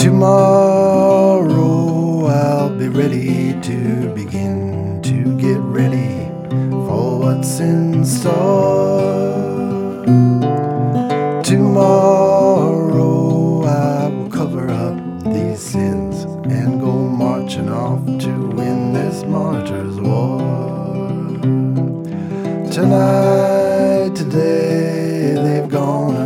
Tomorrow I'll be ready to begin to get ready for what's in store. Tomorrow I will cover up these sins and go marching off to win this martyr's war. Tonight, today, they've gone